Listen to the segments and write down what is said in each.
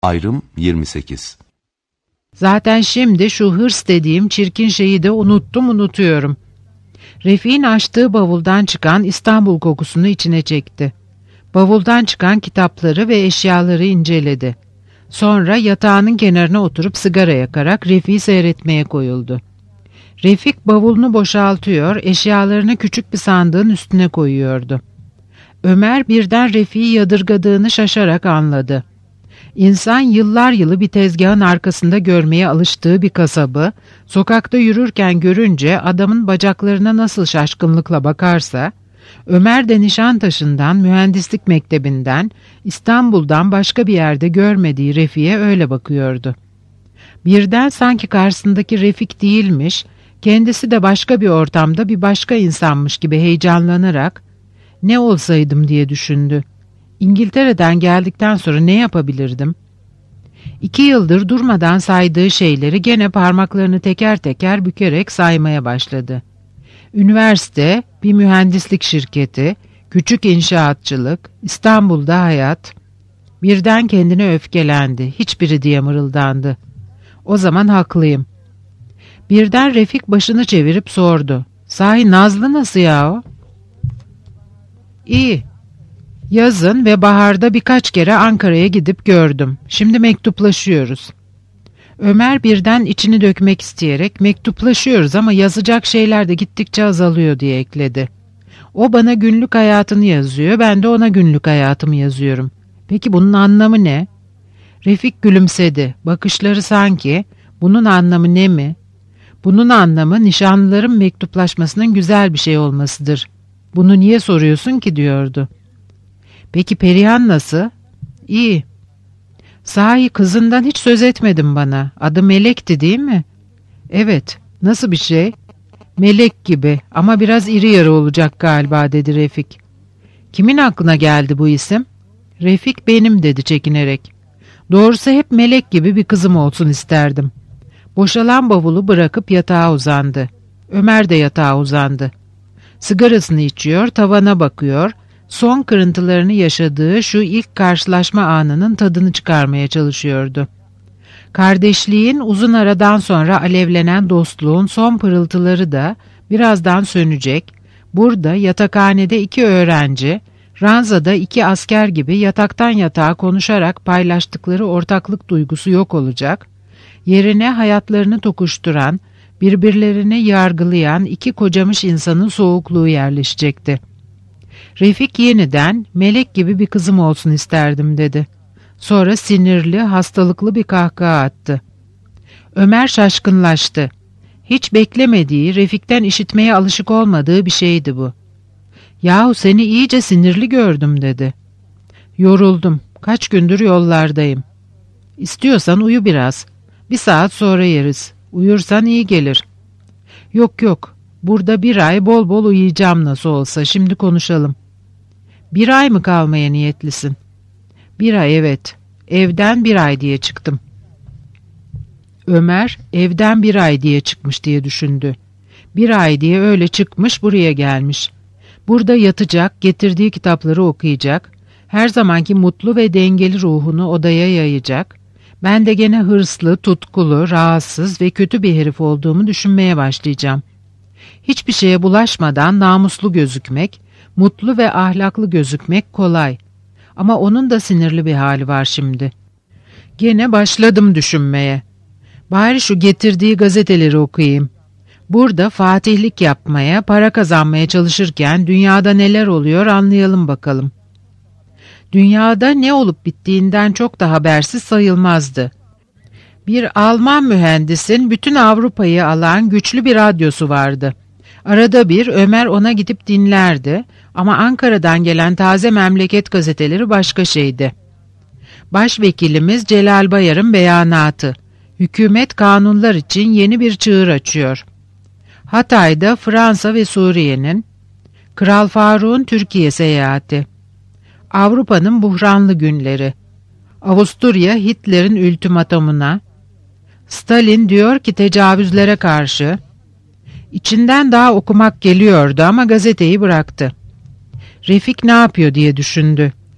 Ayrım 28. Zaten şimdi şu hırs dediğim çirkin şeyi de unutuyorum. Refik'in açtığı bavuldan çıkan İstanbul kokusunu içine çekti. Bavuldan çıkan kitapları ve eşyaları inceledi. Sonra yatağının kenarına oturup sigara yakarak Refik'i seyretmeye koyuldu. Refik bavulunu boşaltıyor, eşyalarını küçük bir sandığın üstüne koyuyordu. Ömer birden Refik'i yadırgadığını şaşarak anladı. İnsan yıllar yılı bir tezgahın arkasında görmeye alıştığı bir kasabı, sokakta yürürken görünce adamın bacaklarına nasıl şaşkınlıkla bakarsa, Ömer de Nişantaşı'ndan, mühendislik mektebinden, İstanbul'dan başka bir yerde görmediği Refik'e öyle bakıyordu. Birden sanki karşısındaki Refik değilmiş, kendisi de başka bir ortamda bir başka insanmış gibi heyecanlanarak, "Ne olsaydım?" diye düşündü. İngiltere'den geldikten sonra ne yapabilirdim? 2 yıldır durmadan saydığı şeyleri gene parmaklarını teker teker bükerek saymaya başladı. Üniversite, bir mühendislik şirketi, küçük inşaatçılık, İstanbul'da hayat. Birden kendine öfkelendi. Hiçbiri diye mırıldandı. O zaman haklıyım. Birden Refik başını çevirip sordu. "Sahi Nazlı nasıl yahu?" "İyi. Yazın ve baharda birkaç kere Ankara'ya gidip gördüm. Şimdi mektuplaşıyoruz." Ömer birden içini dökmek isteyerek "Mektuplaşıyoruz ama yazacak şeyler de gittikçe azalıyor" diye ekledi. "O bana günlük hayatını yazıyor, ben de ona günlük hayatımı yazıyorum. Peki bunun anlamı ne?" Refik gülümsedi. Bakışları sanki "Bunun anlamı ne mi? Bunun anlamı nişanlıların mektuplaşmasının güzel bir şey olmasıdır. Bunu niye soruyorsun ki?" diyordu. "Peki Perihan nasıl?" "İyi." "Sahi kızından hiç söz etmedin bana. Adı Melek'ti değil mi?" "Evet. Nasıl bir şey?" "Melek gibi ama biraz iri yarı olacak galiba" dedi Refik. "Kimin aklına geldi bu isim?" "Refik benim" dedi çekinerek. "Doğrusu hep Melek gibi bir kızım olsun isterdim." Boşalan bavulu bırakıp yatağa uzandı. Ömer de yatağa uzandı. Sigarasını içiyor, tavana bakıyor, son kırıntılarını yaşadığı şu ilk karşılaşma anının tadını çıkarmaya çalışıyordu. Kardeşliğin uzun aradan sonra alevlenen dostluğun son pırıltıları da birazdan sönecek. Burada yatakhanede 2 öğrenci, ranzada 2 asker gibi yataktan yatağa konuşarak paylaştıkları ortaklık duygusu yok olacak. Yerine hayatlarını tokuşturan, birbirlerini yargılayan 2 kocamış insanın soğukluğu yerleşecekti. Refik yeniden "Melek gibi bir kızım olsun isterdim" dedi. Sonra sinirli, hastalıklı bir kahkaha attı. Ömer şaşkınlaştı. Hiç beklemediği, Refik'ten işitmeye alışık olmadığı bir şeydi bu. "Yahu seni iyice sinirli gördüm" dedi. "Yoruldum. Kaç gündür yollardayım." "İstiyorsan uyu biraz. 1 saat sonra yeriz. Uyursan iyi gelir." Yok. Burada 1 ay bol bol uyuyacağım nasıl olsa. Şimdi konuşalım." 1 ay mı kalmaya niyetlisin?" 1 ay evet. Evden 1 ay diye çıktım." Ömer evden 1 ay diye çıkmış diye düşündü. 1 ay diye öyle çıkmış buraya gelmiş. Burada yatacak, getirdiği kitapları okuyacak, her zamanki mutlu ve dengeli ruhunu odaya yayacak. Ben de gene hırslı, tutkulu, rahatsız ve kötü bir herif olduğumu düşünmeye başlayacağım. Hiçbir şeye bulaşmadan namuslu gözükmek, mutlu ve ahlaklı gözükmek kolay. Ama onun da sinirli bir hali var şimdi. Gene başladım düşünmeye. Bari şu getirdiği gazeteleri okuyayım. Burada fatihlik yapmaya, para kazanmaya çalışırken dünyada neler oluyor anlayalım bakalım. Dünyada ne olup bittiğinden çok da habersiz sayılmazdı. Bir Alman mühendisin bütün Avrupa'yı alan güçlü bir radyosu vardı. Arada bir Ömer ona gidip dinlerdi ama Ankara'dan gelen taze memleket gazeteleri başka şeydi. Başvekilimiz Celal Bayar'ın beyanatı. Hükümet kanunlar için yeni bir çığır açıyor. Hatay'da Fransa ve Suriye'nin, Kral Faruk'un Türkiye seyahati, Avrupa'nın buhranlı günleri, Avusturya Hitler'in ultimatomuna, Stalin diyor ki tecavüzlere karşı. İçinden daha okumak geliyordu ama gazeteyi bıraktı. Refik ne yapıyor diye düşündü.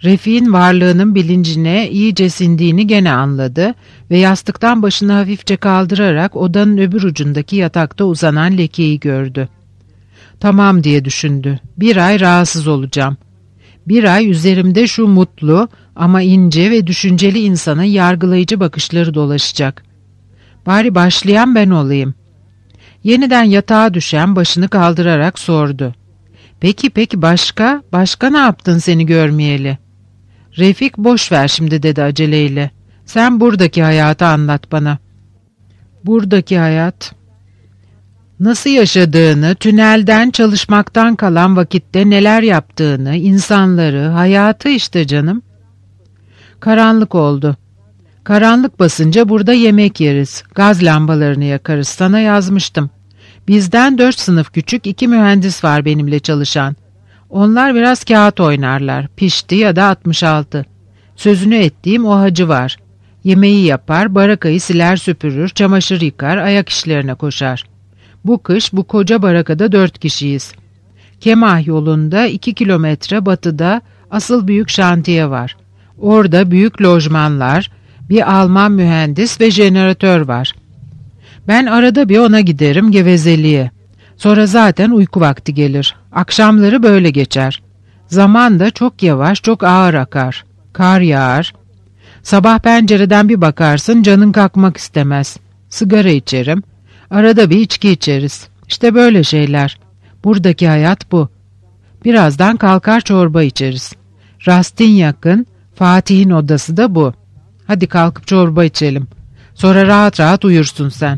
Refik'in varlığının bilincine iyice sindiğini gene anladı ve yastıktan başını hafifçe kaldırarak odanın öbür ucundaki yatakta uzanan lekeyi gördü. Tamam diye düşündü. 1 ay rahatsız olacağım. 1 ay üzerimde şu mutlu ama ince ve düşünceli insanın yargılayıcı bakışları dolaşacak. Bari başlayan ben olayım. Yeniden yatağa düşen başını kaldırarak sordu. Peki başka ne yaptın seni görmeyeli? Refik boş ver şimdi dedi aceleyle. Sen buradaki hayatı anlat bana. Buradaki hayat... Nasıl yaşadığını, tünelden çalışmaktan kalan vakitte neler yaptığını, insanları, hayatı işte canım. Karanlık oldu. Karanlık basınca burada yemek yeriz, gaz lambalarını yakarız, sana yazmıştım. Bizden 4 sınıf küçük 2 mühendis var benimle çalışan. Onlar biraz kağıt oynarlar, pişti ya da 66. Sözünü ettiğim o hacı var. Yemeği yapar, barakayı siler süpürür, çamaşır yıkar, ayak işlerine koşar. Bu kış bu koca barakada 4 kişiyiz. Kemah yolunda 2 kilometre batıda asıl büyük şantiye var. Orada büyük lojmanlar, bir Alman mühendis ve jeneratör var. Ben arada bir ona giderim gevezeliğe. Sonra zaten uyku vakti gelir. Akşamları böyle geçer. Zaman da çok yavaş, çok ağır akar. Kar yağar. Sabah pencereden bir bakarsın canın kalkmak istemez. Sigara içerim. Arada bir içki içeriz. İşte böyle şeyler. Buradaki hayat bu. Birazdan kalkar çorba içeriz. Rastignac'ın, Fatih'in odası da bu. Hadi kalkıp çorba içelim. Sonra rahat rahat uyursun sen.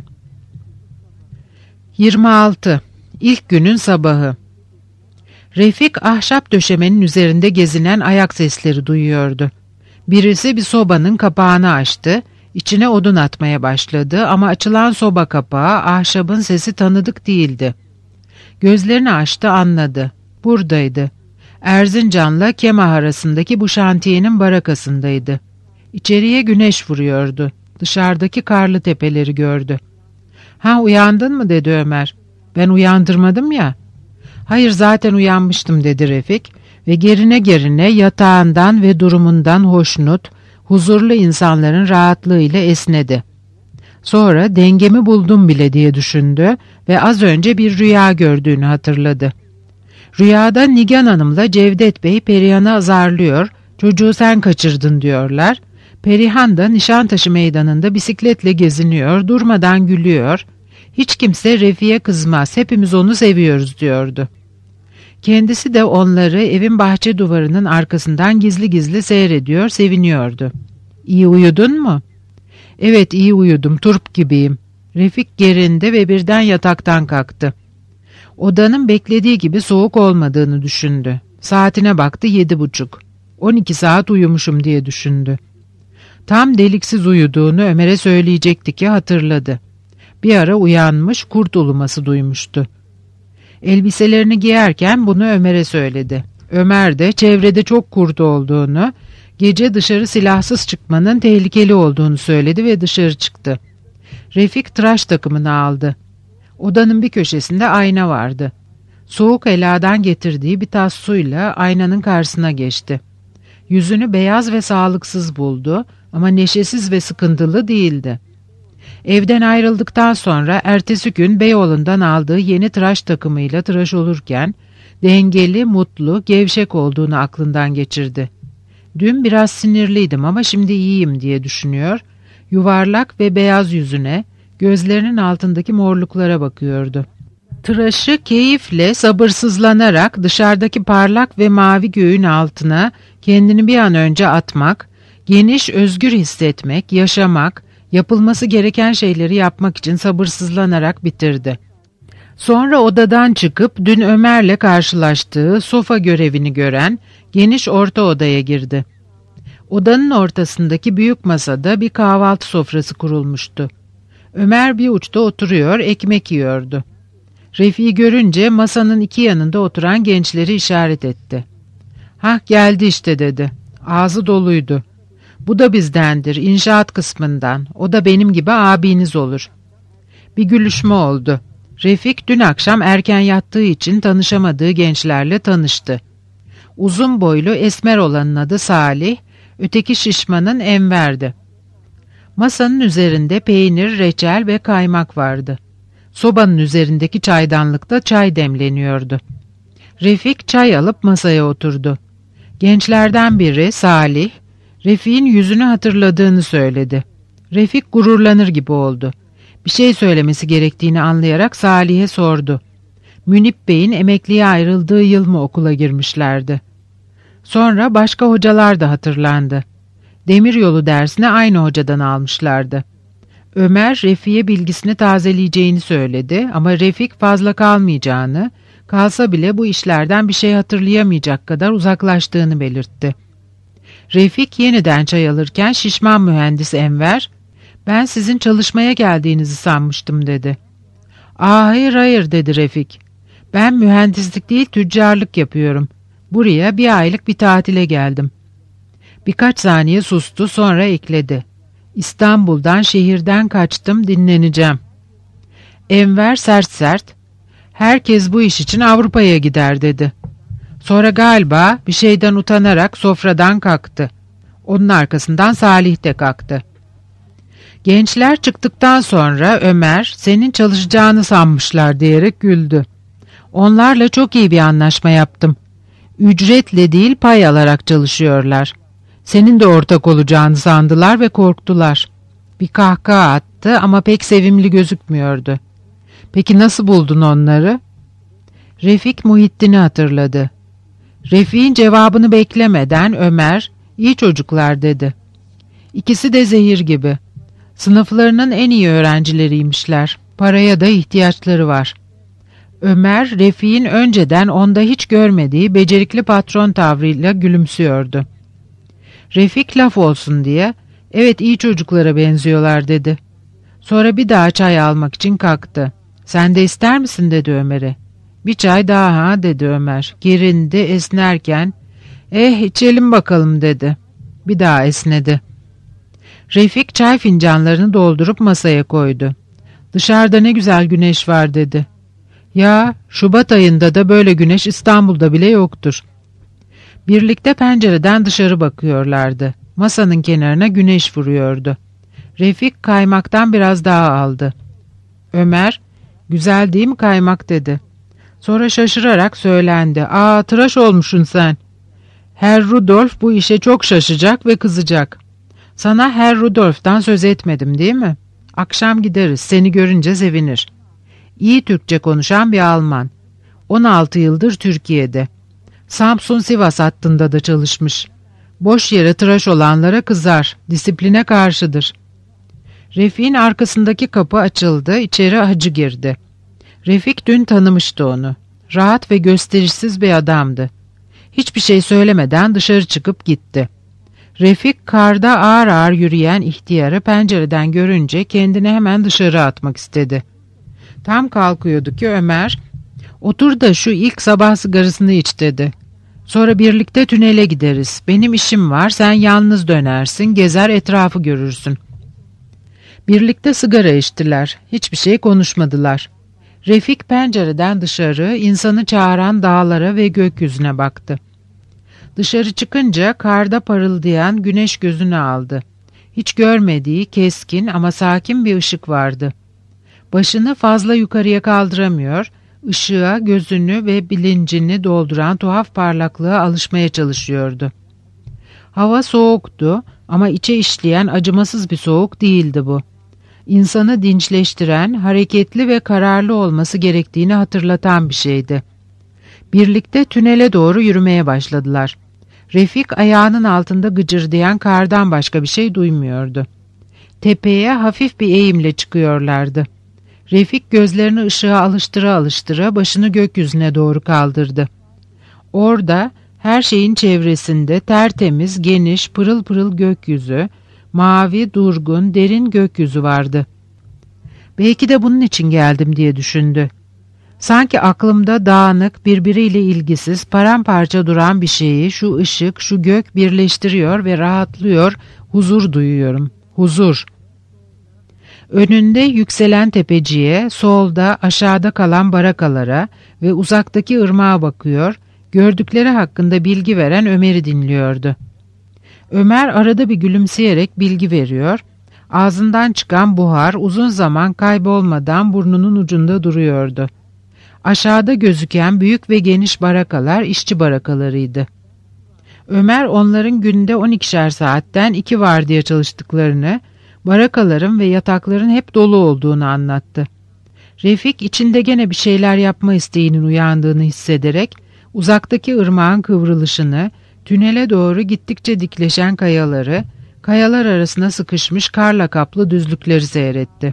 26. İlk günün sabahı. Refik ahşap döşemenin üzerinde gezinen ayak sesleri duyuyordu. Birisi bir sobanın kapağını açtı. İçine odun atmaya başladı ama açılan soba kapağı ahşabın sesi tanıdık değildi. Gözlerini açtı, anladı. Buradaydı. Erzincan'la Kemah arasındaki bu şantiyenin barakasındaydı. İçeriye güneş vuruyordu. Dışarıdaki karlı tepeleri gördü. "Ha, uyandın mı?" dedi Ömer. "Ben uyandırmadım ya." "Hayır, zaten uyanmıştım," dedi Refik ve gerine yatağından ve durumundan hoşnut, huzurlu insanların rahatlığıyla esnedi. Sonra dengemi buldum bile diye düşündü ve az önce bir rüya gördüğünü hatırladı. Rüyada Nigan Hanım'la Cevdet Bey Perihan'ı azarlıyor, çocuğu sen kaçırdın diyorlar. Perihan da Nişantaşı meydanında bisikletle geziniyor, durmadan gülüyor. Hiç kimse Refik'e kızmaz, hepimiz onu seviyoruz diyordu. Kendisi de onları evin bahçe duvarının arkasından gizli gizli seyrediyor, seviniyordu. "İyi uyudun mu?" "Evet, iyi uyudum, turp gibiyim." Refik gerindi ve birden yataktan kalktı. Odanın beklediği gibi soğuk olmadığını düşündü. Saatine baktı, 7:30. 12 saat uyumuşum diye düşündü. Tam deliksiz uyuduğunu Ömer'e söyleyecekti ki hatırladı. Bir ara uyanmış, kurt uluması duymuştu. Elbiselerini giyerken bunu Ömer'e söyledi. Ömer de çevrede çok kurt olduğunu, gece dışarı silahsız çıkmanın tehlikeli olduğunu söyledi ve dışarı çıktı. Refik tıraş takımını aldı. Odanın bir köşesinde ayna vardı. Soğuk heladan getirdiği bir tas suyla aynanın karşısına geçti. Yüzünü beyaz ve sağlıksız buldu ama neşesiz ve sıkıntılı değildi. Evden ayrıldıktan sonra ertesi gün Beyoğlu'ndan aldığı yeni tıraş takımıyla tıraş olurken dengeli, mutlu, gevşek olduğunu aklından geçirdi. Dün biraz sinirliydim ama şimdi iyiyim diye düşünüyor, yuvarlak ve beyaz yüzüne, gözlerinin altındaki morluklara bakıyordu. Tıraşı keyifle, sabırsızlanarak dışarıdaki parlak ve mavi göğün altına kendini bir an önce atmak, geniş, özgür hissetmek, yaşamak, yapılması gereken şeyleri yapmak için sabırsızlanarak bitirdi. Sonra odadan çıkıp dün Ömer'le karşılaştığı sofa görevini gören geniş orta odaya girdi. Odanın ortasındaki büyük masada bir kahvaltı sofrası kurulmuştu. Ömer bir uçta oturuyor, ekmek yiyordu. Refik'i görünce masanın iki yanında oturan gençleri işaret etti. "Hah, geldi işte," dedi. Ağzı doluydu. "Bu da bizdendir, inşaat kısmından. O da benim gibi abiniz olur." Bir gülüşme oldu. Refik dün akşam erken yattığı için tanışamadığı gençlerle tanıştı. Uzun boylu esmer olanın adı Salih, öteki şişmanın Enver'di. Masanın üzerinde peynir, reçel ve kaymak vardı. Sobanın üzerindeki çaydanlıkta çay demleniyordu. Refik çay alıp masaya oturdu. Gençlerden biri Salih, Refik'in yüzünü hatırladığını söyledi. Refik gururlanır gibi oldu. Bir şey söylemesi gerektiğini anlayarak Salih'e sordu. Münip Bey'in emekliye ayrıldığı yıl mı okula girmişlerdi? Sonra başka hocalar da hatırlandı. Demiryolu dersine aynı hocadan almışlardı. Ömer Refik'e bilgisini tazeleyeceğini söyledi ama Refik fazla kalmayacağını, kalsa bile bu işlerden bir şey hatırlayamayacak kadar uzaklaştığını belirtti. Refik yeniden çay alırken şişman mühendis Enver, "Ben sizin çalışmaya geldiğinizi sanmıştım." dedi. Hayır hayır," dedi Refik. "Ben mühendislik değil tüccarlık yapıyorum. Buraya bir aylık bir tatile geldim." Birkaç saniye sustu, sonra ekledi. "İstanbul'dan, şehirden kaçtım, dinleneceğim." Enver sert sert, "Herkes bu iş için Avrupa'ya gider." dedi. Sonra galiba bir şeyden utanarak sofradan kalktı. Onun arkasından Salih de kalktı. Gençler çıktıktan sonra Ömer, "Senin çalışacağını sanmışlar." diyerek güldü. "Onlarla çok iyi bir anlaşma yaptım. Ücretle değil pay alarak çalışıyorlar. Senin de ortak olacağını sandılar ve korktular." Bir kahkaha attı ama pek sevimli gözükmüyordu. "Peki nasıl buldun onları?" Refik Muhittin'i hatırladı. Refik'in cevabını beklemeden Ömer, "İyi çocuklar." dedi. İkisi de zehir gibi. Sınıflarının en iyi öğrencileriymişler. Paraya da ihtiyaçları var. Ömer, Refik'in önceden onda hiç görmediği becerikli patron tavrıyla gülümsüyordu. Refik laf olsun diye, "Evet, iyi çocuklara benziyorlar." dedi. Sonra bir daha çay almak için kalktı. "Sen de ister misin?" dedi Ömer'e. "Bir çay daha ha?" dedi Ömer. Gerindi, esnerken, içelim bakalım." dedi. Bir daha esnedi. Refik çay fincanlarını doldurup masaya koydu. "Dışarıda ne güzel güneş var." dedi. "Ya, Şubat ayında da böyle güneş İstanbul'da bile yoktur." Birlikte pencereden dışarı bakıyorlardı. Masanın kenarına güneş vuruyordu. Refik kaymaktan biraz daha aldı. Ömer, "Güzel değil mi kaymak?" dedi. Sonra şaşırarak söylendi. Tıraş olmuşsun sen." "Herr Rudolf bu işe çok şaşacak ve kızacak." "Sana Herr Rudolf'tan söz etmedim değil mi? Akşam gideriz, seni görünce sevinir." İyi Türkçe konuşan bir Alman. 16 yıldır Türkiye'de. Samsun-Sivas hattında da çalışmış. Boş yere tıraş olanlara kızar, disipline karşıdır. Refik'in arkasındaki kapı açıldı, içeri hacı girdi. Refik dün tanımıştı onu. Rahat ve gösterişsiz bir adamdı. Hiçbir şey söylemeden dışarı çıkıp gitti. Refik karda ağır ağır yürüyen ihtiyarı pencereden görünce kendini hemen dışarı atmak istedi. Tam kalkıyordu ki Ömer, "Otur da şu ilk sabah sigarasını iç." dedi. "Sonra birlikte tünele gideriz. Benim işim var, sen yalnız dönersin, gezer etrafı görürsün." Birlikte sigara içtiler. Hiçbir şey konuşmadılar. Refik pencereden dışarı, insanı çağıran dağlara ve gökyüzüne baktı. Dışarı çıkınca karda parıldayan güneş gözünü aldı. Hiç görmediği keskin ama sakin bir ışık vardı. Başını fazla yukarıya kaldıramıyor, ışığa gözünü ve bilincini dolduran tuhaf parlaklığa alışmaya çalışıyordu. Hava soğuktu ama içe işleyen acımasız bir soğuk değildi bu. İnsanı dinçleştiren, hareketli ve kararlı olması gerektiğini hatırlatan bir şeydi. Birlikte tünele doğru yürümeye başladılar. Refik ayağının altında gıcırdayan kardan başka bir şey duymuyordu. Tepeye hafif bir eğimle çıkıyorlardı. Refik gözlerini ışığa alıştıra alıştıra başını gökyüzüne doğru kaldırdı. Orada her şeyin çevresinde tertemiz, geniş, pırıl pırıl gökyüzü, mavi, durgun, derin gökyüzü vardı. "Belki de bunun için geldim." diye düşündü. Sanki aklımda dağınık, birbiriyle ilgisiz, paramparça duran bir şeyi şu ışık, şu gök birleştiriyor ve rahatlıyor, huzur duyuyorum. Huzur. Önünde yükselen tepeciye, solda aşağıda kalan barakalara ve uzaktaki ırmağa bakıyor, gördükleri hakkında bilgi veren Ömer'i dinliyordu. Ömer arada bir gülümseyerek bilgi veriyor, ağzından çıkan buhar uzun zaman kaybolmadan burnunun ucunda duruyordu. Aşağıda gözüken büyük ve geniş barakalar işçi barakalarıydı. Ömer onların günde 12'şer saatten 2 vardiya çalıştıklarını, barakaların ve yatakların hep dolu olduğunu anlattı. Refik içinde gene bir şeyler yapma isteğinin uyandığını hissederek uzaktaki ırmağın kıvrılışını, tünele doğru gittikçe dikleşen kayaları, kayalar arasına sıkışmış karla kaplı düzlükleri seyretti.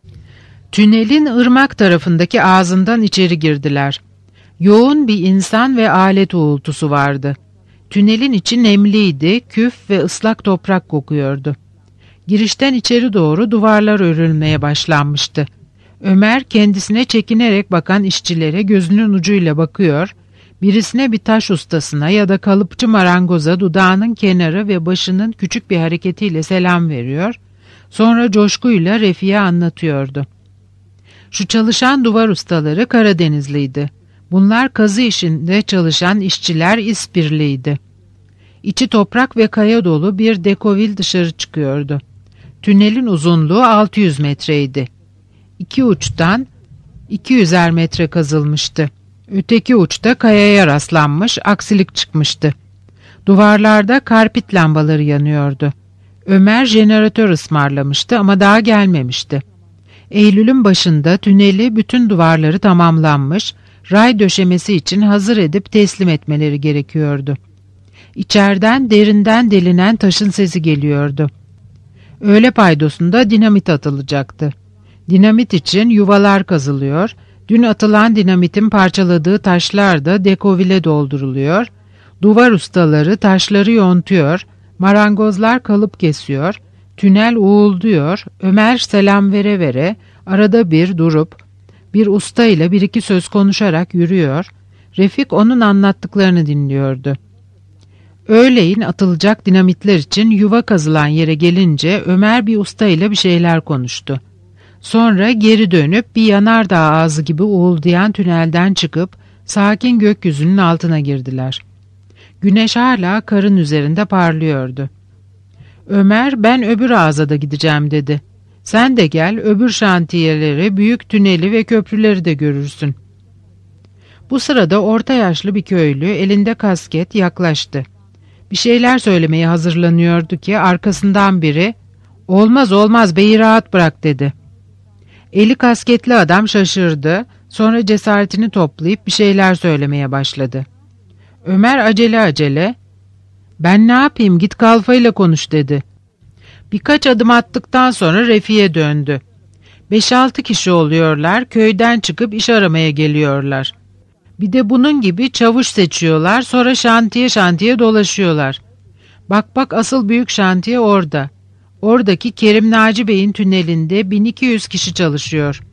Tünelin ırmak tarafındaki ağzından içeri girdiler. Yoğun bir insan ve alet uğultusu vardı. Tünelin içi nemliydi, küf ve ıslak toprak kokuyordu. Girişten içeri doğru duvarlar örülmeye başlanmıştı. Ömer kendisine çekinerek bakan işçilere gözünün ucuyla bakıyor, birisine bir taş ustasına ya da kalıpçı marangoza dudağının kenarı ve başının küçük bir hareketiyle selam veriyor, sonra coşkuyla Refik'e anlatıyordu. Şu çalışan duvar ustaları Karadenizliydi. Bunlar kazı işinde çalışan işçiler İspirliydi. İçi toprak ve kaya dolu bir dekovil dışarı çıkıyordu. Tünelin uzunluğu 600 metreydi. İki uçtan 200'er metre kazılmıştı. Öteki uçta kayaya rastlanmış, aksilik çıkmıştı. Duvarlarda karpit lambaları yanıyordu. Ömer jeneratör ısmarlamıştı ama daha gelmemişti. Eylül'ün başında tüneli bütün duvarları tamamlanmış, ray döşemesi için hazır edip teslim etmeleri gerekiyordu. İçeriden derinden delinen taşın sesi geliyordu. Öğle paydosunda dinamit atılacaktı. Dinamit için yuvalar kazılıyor, dün atılan dinamitin parçaladığı taşlar da dekovile dolduruluyor, duvar ustaları taşları yontuyor, marangozlar kalıp kesiyor, tünel uğulduyor, Ömer selam vere vere, arada bir durup, bir usta ile bir iki söz konuşarak yürüyor, Refik onun anlattıklarını dinliyordu. Öğleyin atılacak dinamitler için yuva kazılan yere gelince Ömer bir usta ile bir şeyler konuştu. Sonra geri dönüp bir yanardağ ağzı gibi uğuldayan tünelden çıkıp sakin gökyüzünün altına girdiler. Güneş hala karın üzerinde parlıyordu. Ömer, ben öbür ağza da gideceğim dedi. Sen de gel, öbür şantiyeleri, büyük tüneli ve köprüleri de görürsün. Bu sırada orta yaşlı bir köylü elinde kasket yaklaştı. Bir şeyler söylemeye hazırlanıyordu ki arkasından biri "Olmaz olmaz, beyi rahat bırak" dedi. Eli kasketli adam şaşırdı, sonra cesaretini toplayıp bir şeyler söylemeye başladı. Ömer acele "Ben ne yapayım, git kalfayla konuş" dedi. Birkaç adım attıktan sonra Refik'e döndü. 5-6 kişi oluyorlar, köyden çıkıp iş aramaya geliyorlar. Bir de bunun gibi çavuş seçiyorlar, sonra şantiye dolaşıyorlar. Bak asıl büyük şantiye orada. Oradaki Kerim Naci Bey'in tünelinde 1200 kişi çalışıyor.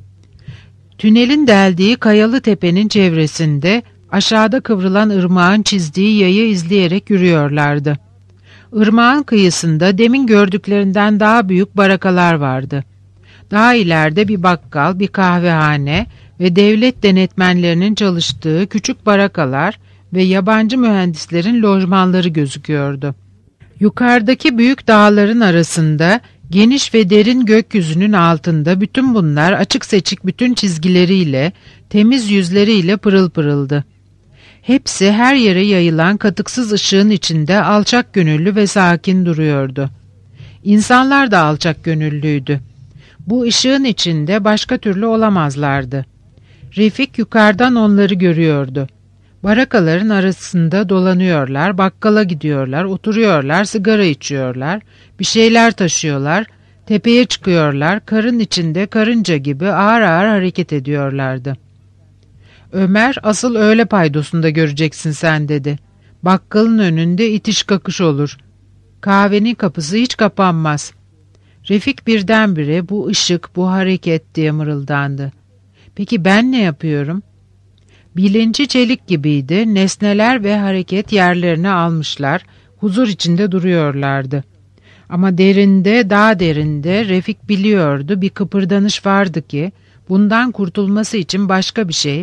Tünelin deldiği kayalı tepenin çevresinde aşağıda kıvrılan ırmağın çizdiği yayı izleyerek yürüyorlardı. Irmağın kıyısında demin gördüklerinden daha büyük barakalar vardı. Daha ileride bir bakkal, bir kahvehane ve devlet denetmenlerinin çalıştığı küçük barakalar ve yabancı mühendislerin lojmanları gözüküyordu. Yukarıdaki büyük dağların arasında, geniş ve derin gökyüzünün altında bütün bunlar açık seçik bütün çizgileriyle, temiz yüzleriyle pırıl pırıldı. Hepsi her yere yayılan katıksız ışığın içinde alçak gönüllü ve sakin duruyordu. İnsanlar da alçak gönüllüydü. Bu ışığın içinde başka türlü olamazlardı. Refik yukarıdan onları görüyordu. Barakaların arasında dolanıyorlar, bakkala gidiyorlar, oturuyorlar, sigara içiyorlar, bir şeyler taşıyorlar, tepeye çıkıyorlar, karın içinde karınca gibi ağır ağır hareket ediyorlardı. Ömer, asıl öğle paydosunda göreceksin sen dedi. Bakkalın önünde itiş kakış olur. Kahvenin kapısı hiç kapanmaz. Refik birdenbire bu ışık, bu hareket diye mırıldandı. Peki ben ne yapıyorum? Bilinci çelik gibiydi, nesneler ve hareket yerlerini almışlar, huzur içinde duruyorlardı. Ama derinde, daha derinde Refik biliyordu, bir kıpırdanış vardı ki, bundan kurtulması için başka bir şey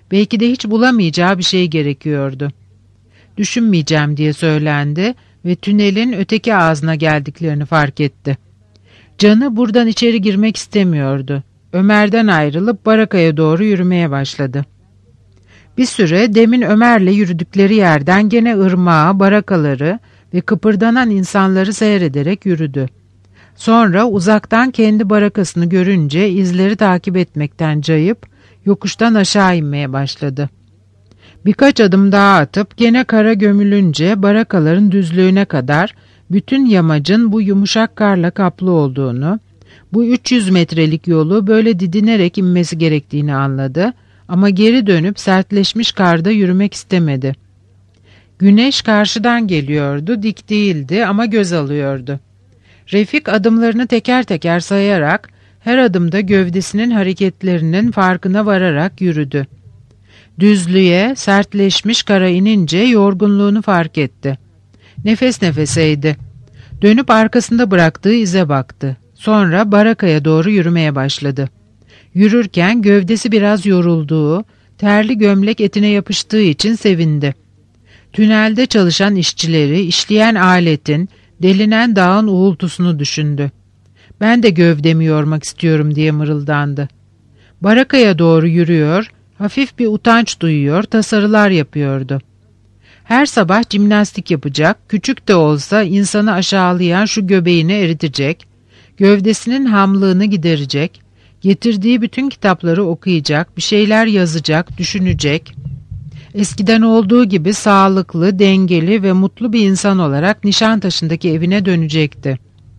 Belki de hiç bulamayacağı bir şey gerekiyordu. Düşünmeyeceğim diye söylendi ve tünelin öteki ağzına geldiklerini fark etti. Canı buradan içeri girmek istemiyordu. Ömer'den ayrılıp barakaya doğru yürümeye başladı. Bir süre demin Ömer'le yürüdükleri yerden gene ırmağı, barakaları ve kıpırdanan insanları seyrederek yürüdü. Sonra uzaktan kendi barakasını görünce izleri takip etmekten cayıp yokuştan aşağı inmeye başladı. Birkaç adım daha atıp gene kara gömülünce barakaların düzlüğüne kadar bütün yamacın bu yumuşak karla kaplı olduğunu, bu 300 metrelik yolu böyle didinerek inmesi gerektiğini anladı ama geri dönüp sertleşmiş karda yürümek istemedi. Güneş karşıdan geliyordu, dik değildi ama göz alıyordu. Refik adımlarını teker teker sayarak, her adımda gövdesinin hareketlerinin farkına vararak yürüdü. Düzlüğe, sertleşmiş kara inince yorgunluğunu fark etti. Nefes nefeseydi. Dönüp arkasında bıraktığı ize baktı. Sonra barakaya doğru yürümeye başladı. Yürürken gövdesi biraz yorulduğu, terli gömlek etine yapıştığı için sevindi. Tünelde çalışan işçileri, işleyen aletin, delinen dağın uğultusunu düşündü. Ben de gövdemi yormak istiyorum diye mırıldandı. Barakaya doğru yürüyor, hafif bir utanç duyuyor, tasarılar yapıyordu. Her sabah jimnastik yapacak, küçük de olsa insanı aşağılayan şu göbeğini eritecek, gövdesinin hamlığını giderecek, getirdiği bütün kitapları okuyacak, bir şeyler yazacak, düşünecek. Eskiden olduğu gibi sağlıklı, dengeli ve mutlu bir insan olarak Nişantaşı'ndaki evine dönecekti.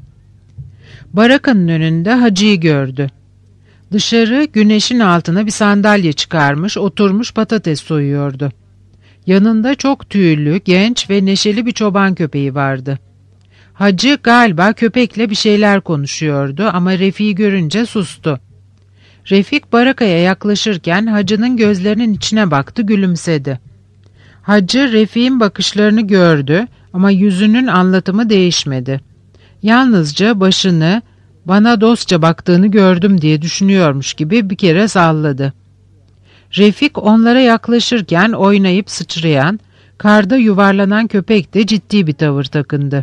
Barakanın önünde Hacı'yı gördü. Dışarı güneşin altına bir sandalye çıkarmış, oturmuş patates soyuyordu. Yanında çok tüylü, genç ve neşeli bir çoban köpeği vardı. Hacı galiba köpekle bir şeyler konuşuyordu ama Refik'i görünce sustu. Refik barakaya yaklaşırken Hacı'nın gözlerinin içine baktı, gülümsedi. Hacı Refik'in bakışlarını gördü ama yüzünün anlatımı değişmedi. Yalnızca başını, bana dostça baktığını gördüm diye düşünüyormuş gibi bir kere salladı. Refik onlara yaklaşırken oynayıp sıçrayan, karda yuvarlanan köpek de ciddi bir tavır takındı.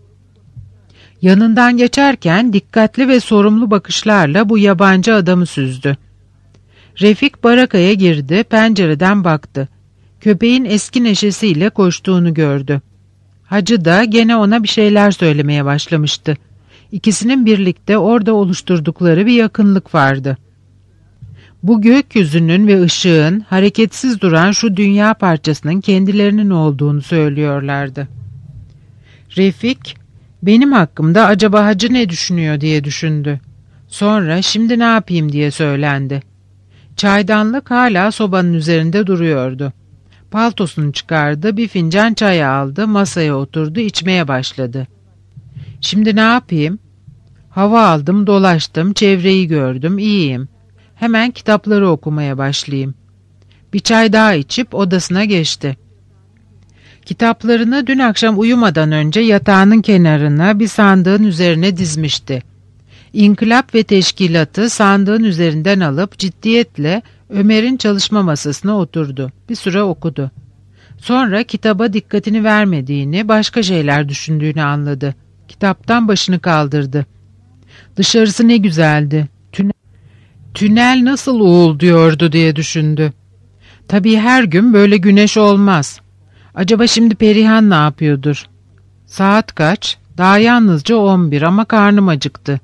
Yanından geçerken dikkatli ve sorumlu bakışlarla bu yabancı adamı süzdü. Refik barakaya girdi, pencereden baktı. Köpeğin eski neşesiyle koştuğunu gördü. Hacı da gene ona bir şeyler söylemeye başlamıştı. İkisinin birlikte orada oluşturdukları bir yakınlık vardı. Bu gökyüzünün ve ışığın hareketsiz duran şu dünya parçasının kendilerinin olduğunu söylüyorlardı. Refik, benim hakkımda acaba Hacı ne düşünüyor diye düşündü. Sonra şimdi ne yapayım diye söylendi. Çaydanlık hala sobanın üzerinde duruyordu. Paltosunu çıkardı, bir fincan çay aldı, masaya oturdu, içmeye başladı. Şimdi ne yapayım? Hava aldım, dolaştım, çevreyi gördüm, iyiyim. Hemen kitapları okumaya başlayayım. Bir çay daha içip odasına geçti. Kitaplarını dün akşam uyumadan önce yatağının kenarına bir sandığın üzerine dizmişti. İnkılap ve Teşkilatı sandığın üzerinden alıp ciddiyetle Ömer'in çalışma masasına oturdu. Bir süre okudu. Sonra kitaba dikkatini vermediğini, başka şeyler düşündüğünü anladı. Kitaptan başını kaldırdı. Dışarısı ne güzeldi. Tünel nasıl uğulduyordu diye düşündü. Tabii her gün böyle güneş olmaz. Acaba şimdi Perihan ne yapıyordur? Saat kaç? Daha yalnızca 11 ama karnım acıktı.